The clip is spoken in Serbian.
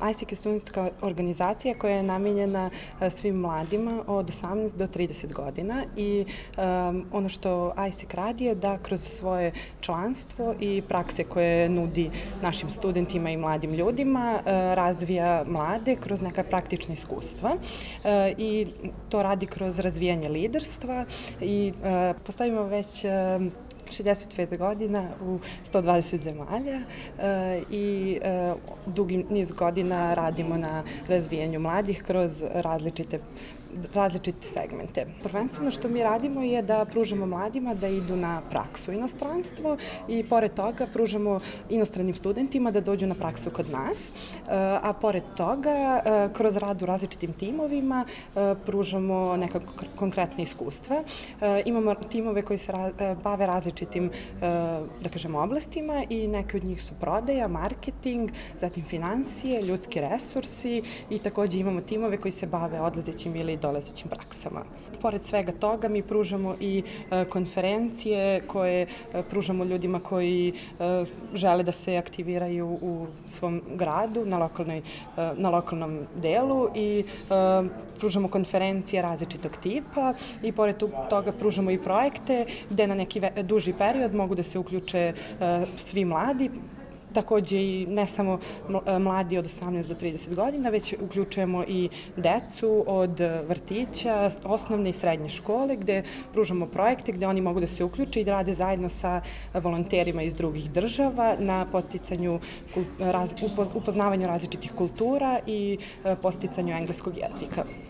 ISEC je studentska organizacija koja je namijenjena svim mladima od 18 do 30 godina i ono što ISEC radi je da kroz svoje članstvo i prakse koje nudi našim studentima i mladim ljudima razvija mlade kroz neka praktična iskustva i to radi kroz razvijanje liderstva i postavimo već 65 godina u 120 zemalja i dugi niz godina radimo na razvijanju mladih kroz različite segmente. Prvenstveno što mi radimo je da pružamo mladima da idu na praksu u inostranstvo i pored toga pružamo inostranim studentima da dođu na praksu kod nas, a pored toga kroz rad u različitim timovima pružamo neka konkretna iskustva. Imamo timove koji se bave različitim, da kažemo, oblastima i neke od njih su prodaja, marketing, zatim finansije, ljudski resursi i takođe imamo timove koji se bave odlazećim ili dolazećim praksama. Pored svega toga mi pružamo i konferencije koje pružamo ljudima koji žele da se aktiviraju u svom gradu, na lokalnom delu i pružamo konferencije različitog tipa i pored toga pružamo i projekte gde na neki duži period mogu da se uključe svi mladi. Takođe i ne samo mladi od 18 do 30 godina, već uključujemo i decu od vrtića, osnovne i srednje škole, gde pružamo projekte gde oni mogu da se uključe i da rade zajedno sa volonterima iz drugih država na podsticanju, upoznavanju različitih kultura i podsticanju engleskog jezika.